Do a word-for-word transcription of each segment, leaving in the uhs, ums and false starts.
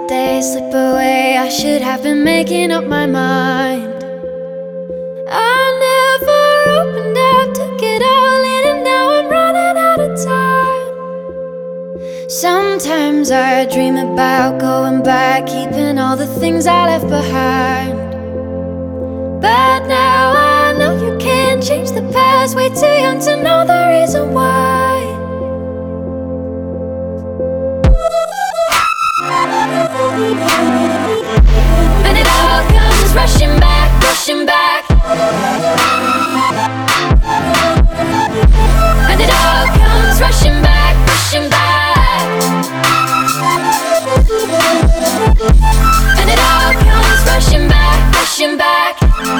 days slip away. I should have been making up my mind. I never opened up, took it all in, and now I'm running out of time. Sometimes I dream about going back, keeping all the things I left behind. But now I know you can't change the past. Way too young to know the reason why. And it all comes rushing back, rushing back. And it all comes rushing back, rushing back. And it all comes rushing back, rushing back.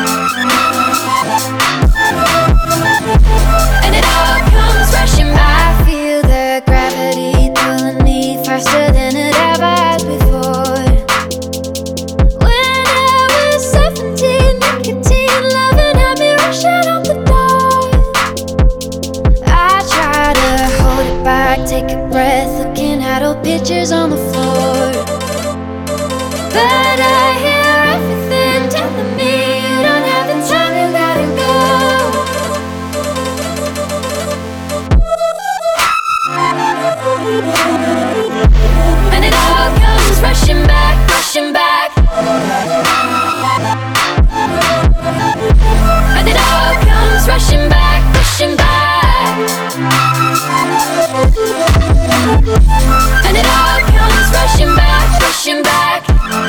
And it all comes rushing back. I feel the gravity pulling me faster than it ever has before. When I was seventeen, nicotine loving had me rushing out the door. I try to hold it back, take a breath, looking at old pictures on the floor. But I hear everything telling me you don't have the time, you gotta go. And it all comes rushing back, rushing back. And it all comes rushing back, rushing back. And it all comes rushing back, rushing back.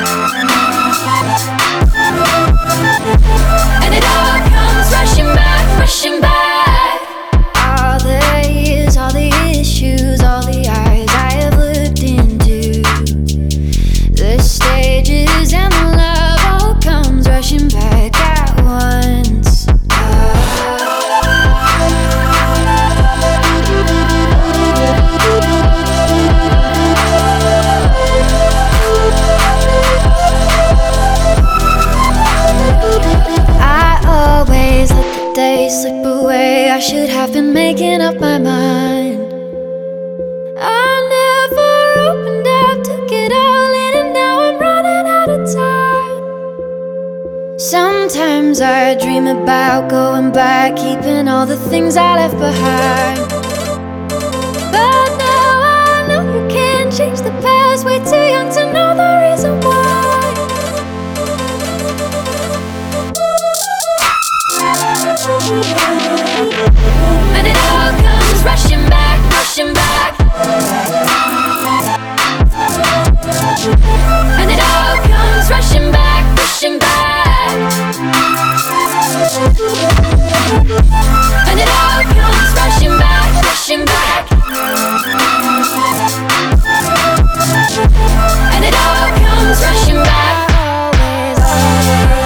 And it all comes rushing back, rushing back. All the years, all the issues, all the eyes I have looked into, the stages and the love all comes rushing back at once. I always let the days slip away. I should have been making up my mind. I never opened up, took it all in, and now I'm running out of time. Sometimes I dream about going back, keeping all the things I left behind. But now I know you can't change the past. Way too young to know the reason why. And it all comes rushing back, rushing back. And it all comes rushing back, rushing back. And it all comes rushing back, rushing back. And it all comes rushing back. Always, always.